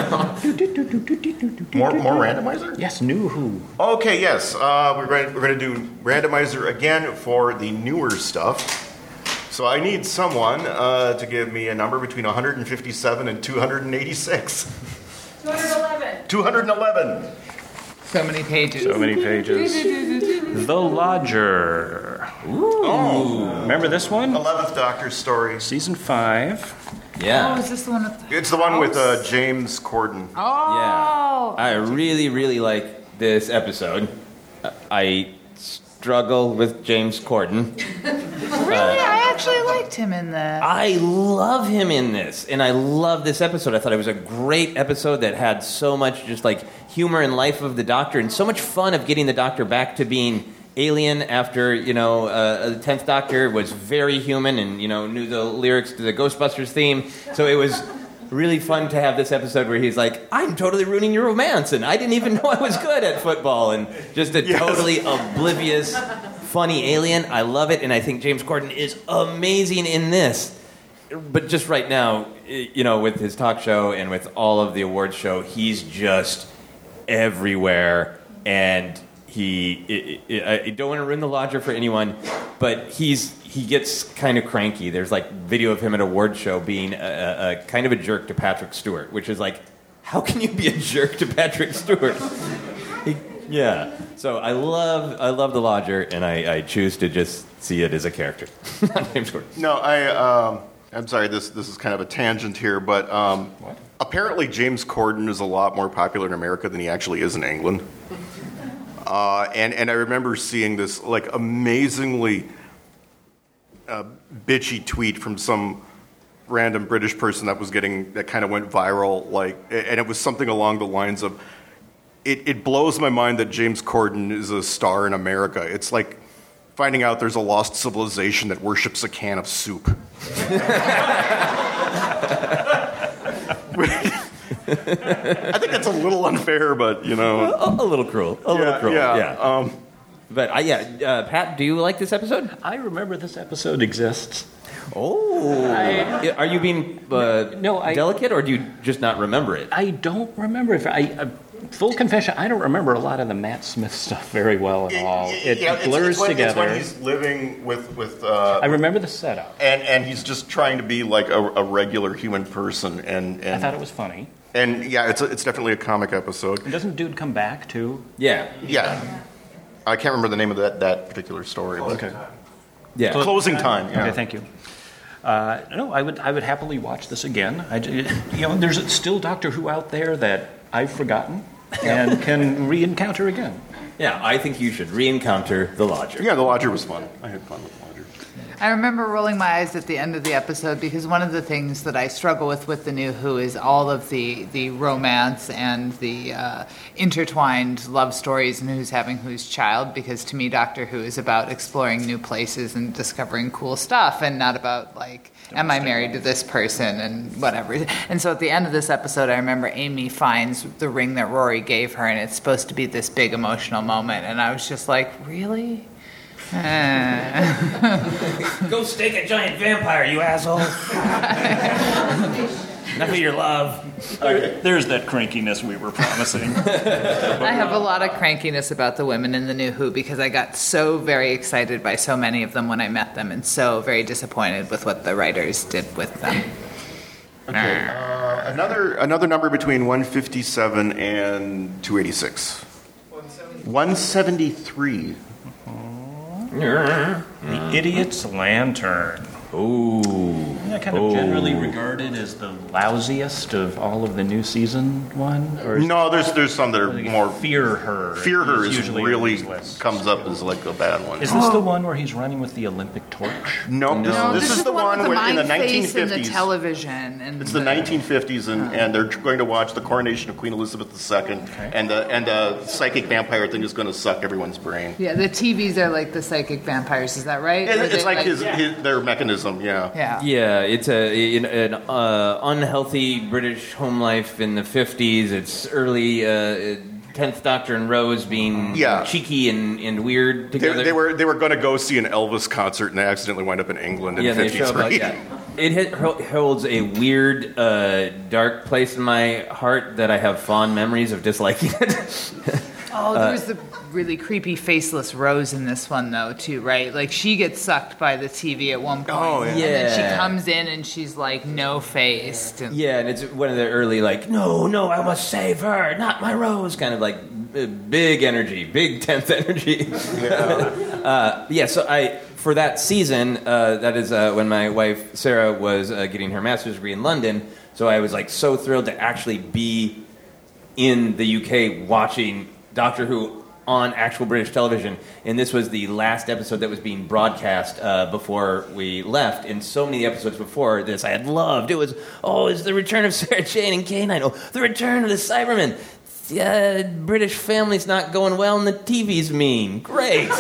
more randomizer? Yes, New Who. Okay, yes. We're going to do randomizer again for the newer stuff. So I need someone to give me a number between 157 and 286. 211. 211. So many pages. The Lodger. Ooh. Remember this one? 11th Doctor story. Season 5. Yeah. Oh, is this the one with It's the one with James Corden. Oh! Yeah. I really, really like this episode. I struggle with James Corden. Really? I actually liked him in that. I love him in this, and I love this episode. I thought it was a great episode that had so much just like humor and life of the Doctor, and so much fun of getting the Doctor back to being alien after, the 10th Doctor was very human and, knew the lyrics to the Ghostbusters theme. So it was really fun to have this episode where he's like, I'm totally ruining your romance, and I didn't even know I was good at football, and just a totally oblivious, funny alien. I love it, and I think James Corden is amazing in this. But just right now, you know, with his talk show and with all of the awards show, he's just everywhere, and I don't want to ruin The Lodger for anyone, but he gets kind of cranky. There's like video of him at a award show being a kind of a jerk to Patrick Stewart, which is like, how can you be a jerk to Patrick Stewart? Yeah. So I love The Lodger, and I choose to just see it as a character. James Corden. No, I'm sorry, this is kind of a tangent here, but apparently James Corden is a lot more popular in America than he actually is in England. And I remember seeing this like amazingly bitchy tweet from some random British person that kind of went viral, and it was something along the lines of, it blows my mind that James Corden is a star in America. It's like finding out there's a lost civilization that worships a can of soup. I think that's a little unfair, but, you know. A little cruel. A little cruel, yeah. But, Pat, do you like this episode? I remember this episode exists. Oh. Are you being delicate, or do you just not remember it? I don't remember it. Full confession, I don't remember a lot of the Matt Smith stuff very well at all. It blurs together. It's when he's living with I remember the setup. And he's just trying to be like a regular human person. And I thought it was funny. And, it's definitely a comic episode. And doesn't Dude come back, too? Yeah. I can't remember the name of that particular story. But okay. Yeah. Closing Time. Yeah. Okay, thank you. No, I would happily watch this again. There's still Doctor Who out there that I've forgotten and can re-encounter again. Yeah, I think you should re-encounter The Lodger. Yeah, The Lodger was fun. I had fun with The Lodger. I remember rolling my eyes at the end of the episode because one of the things that I struggle with the new Who is all of the romance and the intertwined love stories and who's having whose child, because to me Doctor Who is about exploring new places and discovering cool stuff and not about like, am I married to this person and whatever. And so at the end of this episode I remember Amy finds the ring that Rory gave her and it's supposed to be this big emotional moment and I was just like, really? Go stake a giant vampire, you asshole. Enough of your love. There's that crankiness we were promising. I have a lot of crankiness about the women in the new Who because I got so very excited by so many of them when I met them and so very disappointed with what the writers did with them. Okay, another number between 157 and 286. 173. The Idiot's Lantern. Ooh. Isn't that kind of generally regarded as the lousiest of all of the new season one? Or No, there's some that are more... Fear Her. Fear Her is usually really comes up as like a bad one. Is this the one where he's running with the Olympic torch? No, this is the one with where in the mind face 1950s. and the television. And It's the 1950s, and they're going to watch the coronation of Queen Elizabeth II, and the psychic vampire thing is going to suck everyone's brain. Yeah, the TVs are like the psychic vampires. Is that right? It's like their mechanism. Yeah. Yeah. It's an unhealthy British home life in the 50s. It's early 10th Doctor and Rose being cheeky and weird together. They were going to go see an Elvis concert, and they accidentally wind up in England in 53. It holds a weird, dark place in my heart that I have fond memories of disliking it. Oh, there was the really creepy faceless Rose in this one, though, too, right? Like, she gets sucked by the TV at one point. Oh, yeah. And then she comes in and she's, like, no-faced. Yeah, and it's one of the early, like, no, I must save her, not my Rose, kind of like big energy, big 10th energy. Yeah. So for that season, that is when my wife, Sarah, was getting her master's degree in London, so I was, like, so thrilled to actually be in the UK watching Doctor Who on actual British television, and this was the last episode that was being broadcast before we left, and so many episodes before this I had loved. It was, it's the return of Sarah Jane and K9, the return of the Cybermen. Yeah, British family's not going well and the TV's mean. Great.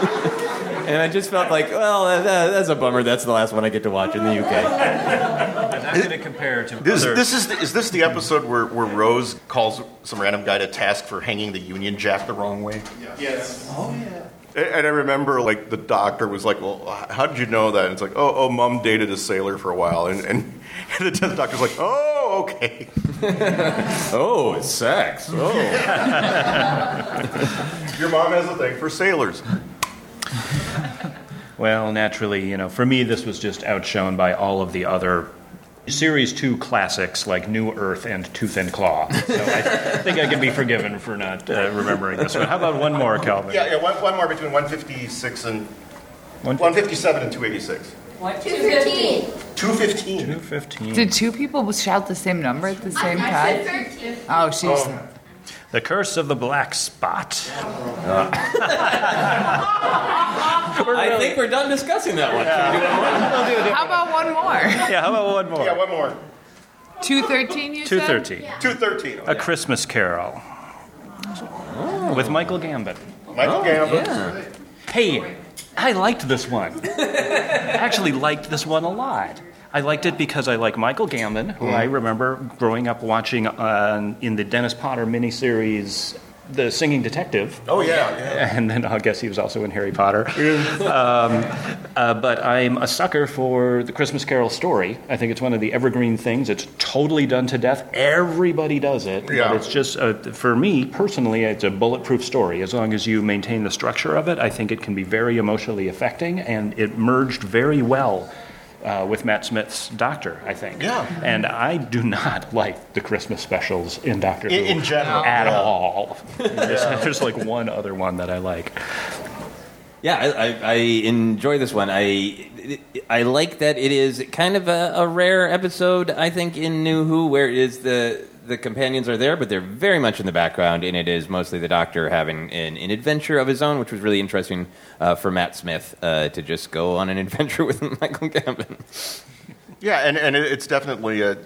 And I just felt like, well, that's a bummer. That's the last one I get to watch in the UK. not going to compare to Is other... this the episode where Rose calls some random guy to task for hanging the Union Jack the wrong way? Yes. Oh, yeah. And I remember, like, the doctor was like, well, how did you know that? And it's like, oh, Mom dated a sailor for a while. And the doctor's like, oh, okay. Oh, it's sex. Oh. Your mom has a thing for sailors. Well, naturally, for me, this was just outshone by all of the other Series 2 classics like New Earth and Tooth and Claw. So I think I can be forgiven for not remembering this one. How about one more, Calvin? Yeah, one more between 156 and 157 and 286. 215. 215. 215. Did two people shout the same number at the same time? 13. Oh, she's. The Curse of the Black Spot. I think we're done discussing that one. How about one more? Yeah, how about one more? Yeah, one more. 213, you said? 213. 213. A Christmas Carol. With Michael Gambon. Michael Gambon. Yeah. Hey, I liked this one. Actually liked this one a lot. I liked it because I like Michael Gambon, who I remember growing up watching in the Dennis Potter miniseries, The Singing Detective. Oh, yeah. And then I guess he was also in Harry Potter. But I'm a sucker for the Christmas Carol story. I think it's one of the evergreen things. It's totally done to death. Everybody does it. Yeah. But it's just, for me, personally, it's a bulletproof story. As long as you maintain the structure of it, I think it can be very emotionally affecting, and it merged very well with Matt Smith's Doctor, I think. Yeah. And I do not like the Christmas specials in Doctor Who. In general. At all. There's like one other one that I like. Yeah, I enjoy this one. I like that it is kind of a rare episode, I think, in New Who, where it is the companions are there, but they're very much in the background, and it is mostly the Doctor having an adventure of his own, which was really interesting for Matt Smith to just go on an adventure with Michael Gambon. Yeah, and it's definitely a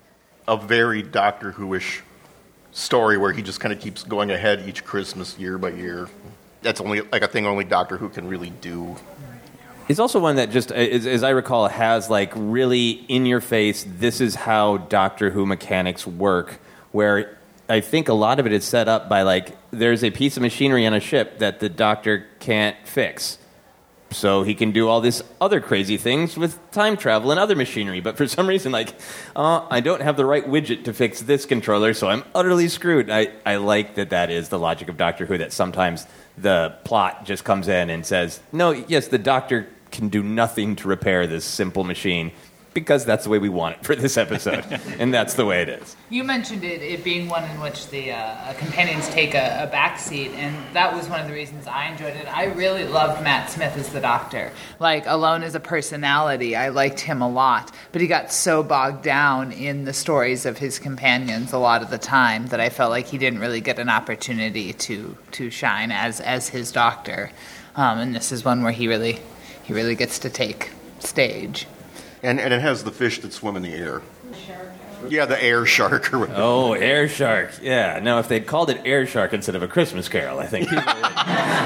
very Doctor Who-ish story where he just kind of keeps going ahead each Christmas year by year. That's only like a thing only Doctor Who can really do. It's also one that just, as I recall, has like really in your face, this is how Doctor Who mechanics work, where I think a lot of it is set up by like, there's a piece of machinery on a ship that the Doctor can't fix. So he can do all this other crazy things with time travel and other machinery. But for some reason, like, I don't have the right widget to fix this controller, so I'm utterly screwed. I like that is the logic of Doctor Who, that sometimes the plot just comes in and says, no, yes, the Doctor can do nothing to repair this simple machine, because that's the way we want it for this episode. And that's the way it is. You mentioned it being one in which the companions take a back seat, and that was one of the reasons I enjoyed it. I really loved Matt Smith as the Doctor. Like, alone as a personality, I liked him a lot. But he got so bogged down in the stories of his companions a lot of the time that I felt like he didn't really get an opportunity to shine as his Doctor. And this is one where he really gets to take stage. And it has the fish that swim in the air. Yeah, the air shark or whatever. Oh, Air Shark. Yeah. Now, if they'd called it Air Shark instead of A Christmas Carol, I think people would.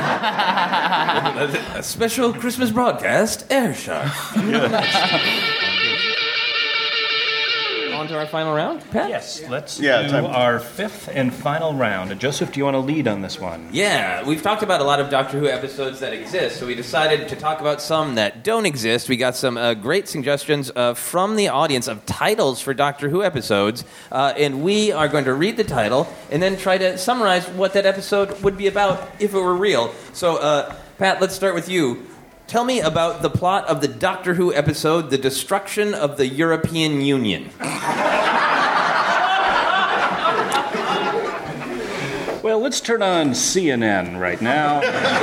A special Christmas broadcast, Air Shark. On to our final round, Pat? Yes, let's do our fifth and final round. Joseph, do you want to lead on this one? Yeah, we've talked about a lot of Doctor Who episodes that exist, so we decided to talk about some that don't exist. We got some great suggestions from the audience of titles for Doctor Who episodes, and we are going to read the title and then try to summarize what that episode would be about if it were real. So, Pat, let's start with you. Tell me about the plot of the Doctor Who episode, The Destruction of the European Union. Well, let's turn on CNN right now.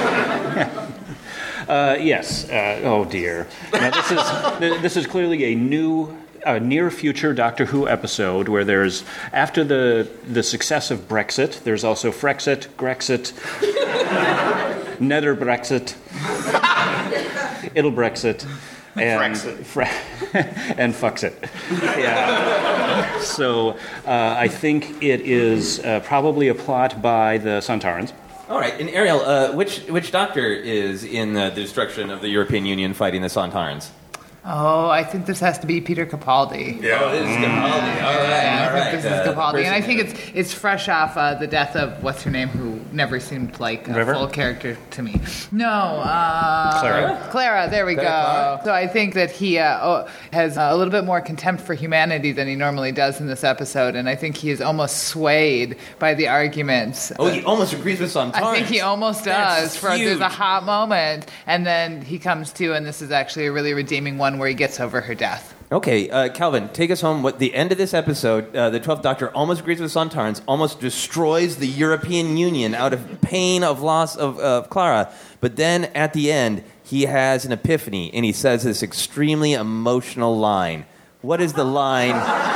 Yes. Oh, dear. Now, this is clearly a new, near future Doctor Who episode where there's, after the success of Brexit, there's also Frexit, Grexit, Nether Brexit, It'll Brexit, and and Fuxit. Yeah. So I think it is probably a plot by the Sontarans. All right, and Ariel, which Doctor is in the destruction of the European Union fighting the Sontarans? Oh, I think this has to be Peter Capaldi. Yeah, this is Capaldi. All right. I think this is Capaldi, and I think it's fresh off the death of what's her name, who never seemed like a River? full character to me. No, Clara. Clara. There we go. Clara. So I think that he has a little bit more contempt for humanity than he normally does in this episode, and I think he is almost swayed by the arguments. Oh, he almost agrees with Sontarans. I think he almost does. That's There's huge. a hot moment, and then he comes to, and this is actually a really redeeming one where he gets over her death. Okay, Calvin, take us home. What the end of this episode, the 12th Doctor almost agrees with Sontarans, almost destroys the European Union out of pain of loss of Clara. But then at the end, he has an epiphany, and he says this extremely emotional line. What is the line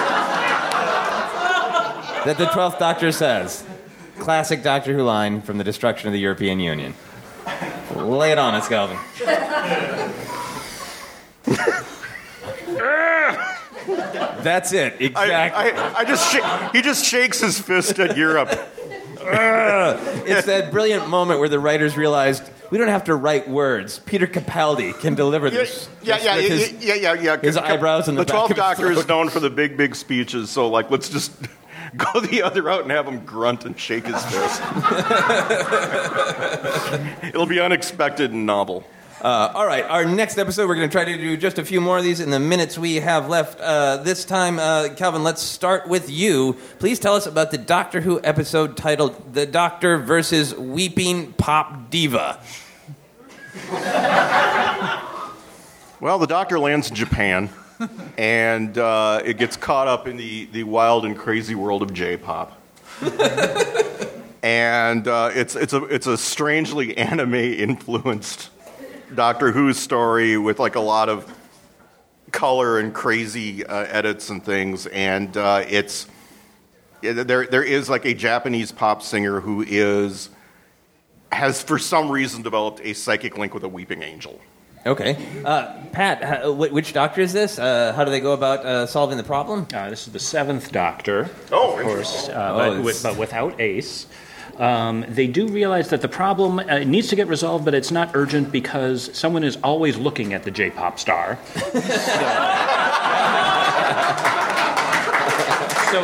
that the 12th Doctor says? Classic Doctor Who line from the destruction of the European Union. Lay it on us, Calvin. That's it, exactly. He just shakes his fist at Europe. It's that brilliant moment where the writers realized we don't have to write words. Peter Capaldi can deliver this. Yeah. His eyebrows and the back 12th of his Doctor is throat. known for the big speeches, so let's just go the other route and have him grunt and shake his fist. It'll be unexpected and novel. All right, our next episode, we're going to try to do just a few more of these in the minutes we have left. This time, Calvin, let's start with you. Please tell us about the Doctor Who episode titled The Doctor versus Weeping Pop Diva. Well, the Doctor lands in Japan, and it gets caught up in the wild and crazy world of J-pop. And it's a strangely anime-influenced Doctor Who story with a lot of color and crazy edits and things, and there is a Japanese pop singer who has for some reason developed a psychic link with a weeping angel. Okay. Pat, which Doctor is this? How do they go about solving the problem? This is the 7th Doctor, Oh, of course, it's- but without Ace. They do realize that the problem needs to get resolved, but it's not urgent because someone is always looking at the J-pop star. So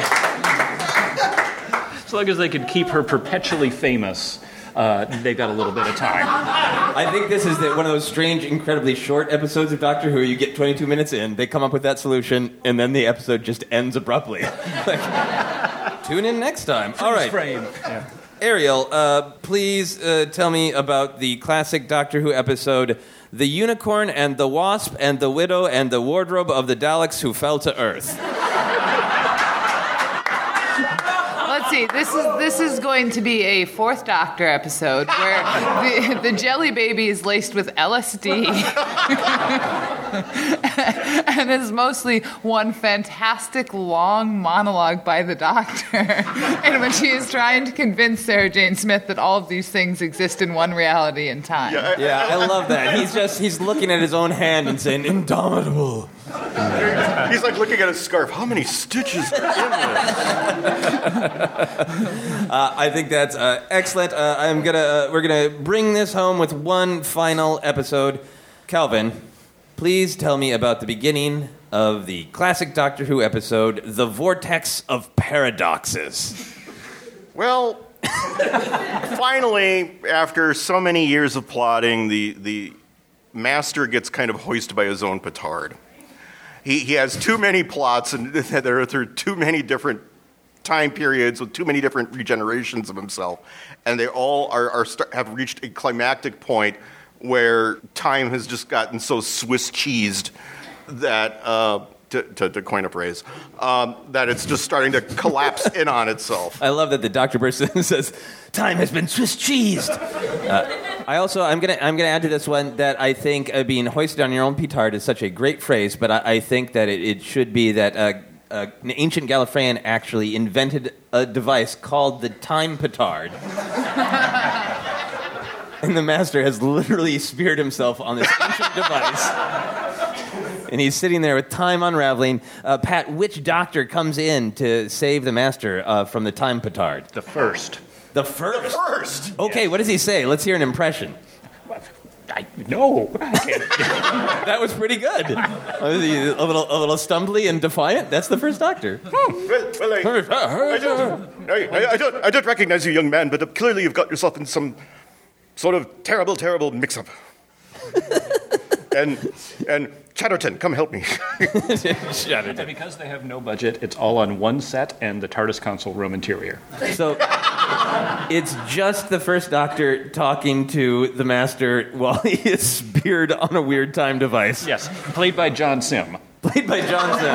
as long as they can keep her perpetually famous, they've got a little bit of time. I think this is one of those strange, incredibly short episodes of Doctor Who. You get 22 minutes in, they come up with that solution, and then the episode just ends abruptly. Tune in next time. All right. Frame. Yeah. Ariel, please tell me about the classic Doctor Who episode, The Unicorn and the Wasp and the Widow and the Wardrobe of the Daleks Who Fell to Earth. Let's see. This is going to be a 4th Doctor episode where the jelly baby is laced with LSD and is mostly one fantastic long monologue by the Doctor in which he is trying to convince Sarah Jane Smith that all of these things exist in one reality and time. Yeah, I love that. He's looking at his own hand and saying, indomitable. He's looking at his scarf. How many stitches are in this? I think that's excellent. We're gonna bring this home with one final episode. Calvin, please tell me about the beginning of the classic Doctor Who episode, The Vortex of Paradoxes. Well, finally, after so many years of plotting, the Master gets kind of hoisted by his own petard. He has too many plots, and there are too many different time periods with too many different regenerations of himself, and they all have reached a climactic point where time has just gotten so Swiss cheesed that, to coin a phrase, that it's just starting to collapse in on itself. I love that the Doctor bursts in and says, "Time has been Swiss cheesed." I'm gonna add to this one that I think being hoisted on your own petard is such a great phrase, but I think that it should be that an ancient Gallifreyan actually invented a device called the time petard. And the Master has literally speared himself on this ancient device. And he's sitting there with time unraveling. Pat, which Doctor comes in to save the Master from the time petard? The first. The first? First! Okay, what does he say? Let's hear an impression. No. That was pretty good. A little stumbly and defiant. That's the first Doctor. I don't recognize you, young man, but clearly you've got yourself in some sort of terrible mix-up. and Chatterton, come help me. And because they have no budget, it's all on one set and the TARDIS console room interior. So it's just the first Doctor talking to the Master while he is speared on a weird time device. Yes, played by John Sim. Played by John Sim.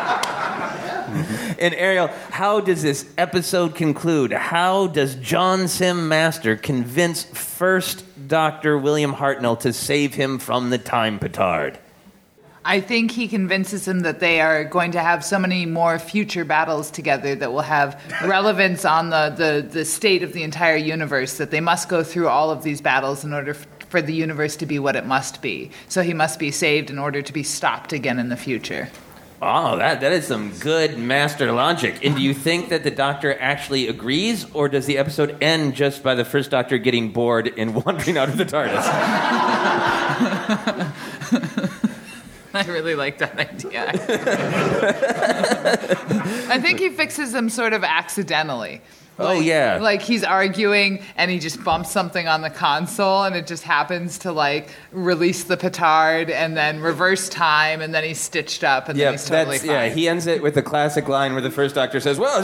And Ariel, how does this episode conclude? How does John Sim Master convince first Dr. William Hartnell to save him from the time petard? I think he convinces him that they are going to have so many more future battles together that will have relevance on the state of the entire universe, that they must go through all of these battles in order for the universe to be what it must be. So he must be saved in order to be stopped again in the future. Oh, that is some good Master logic. And do you think that the Doctor actually agrees, or does the episode end just by the first Doctor getting bored and wandering out of the TARDIS? I really like that idea. I think he fixes them sort of accidentally. Oh, yeah. Like he's arguing and he just bumps something on the console and it just happens to release the petard and then reverse time and then he's stitched up and then he's totally fine. Yeah, he ends it with the classic line where the first Doctor says, well,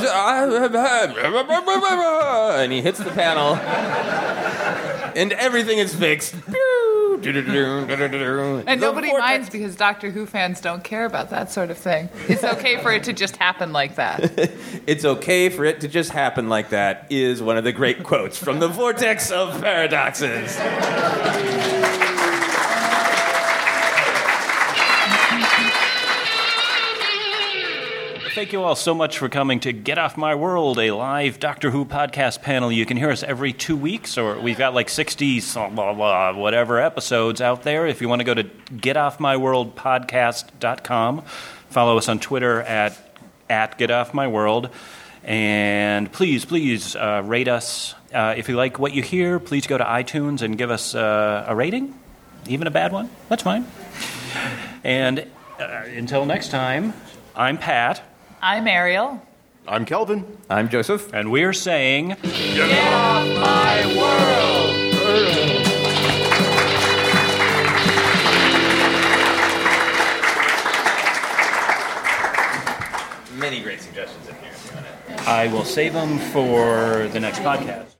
and he hits the panel and everything is fixed. And nobody minds because Doctor Who fans don't care about that sort of thing. It's okay for it to just happen like that. It's okay for it to just happen like that is one of the great quotes from the Vortex of Paradoxes. Thank you all so much for coming to Get Off My World, a live Doctor Who podcast panel. You can hear us every 2 weeks, or we've got like 60 whatever episodes out there. If you want to go to getoffmyworldpodcast.com, follow us on Twitter at getoffmyworld, and please rate us. If you like what you hear, please go to iTunes and give us a rating, even a bad one. That's fine. And until next time, I'm Pat. I'm Ariel. I'm Kelvin. I'm Joseph. And we're saying, Get off my world! Many great suggestions in here. I will save them for the next podcast.